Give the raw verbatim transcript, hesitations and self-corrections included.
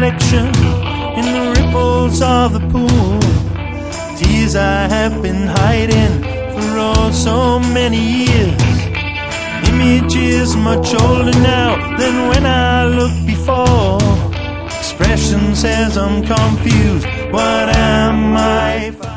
reflection in the ripples of the pool. Tears I have been hiding for oh so many years. Images much older now than when I looked before. Expression says I'm confused. What am I?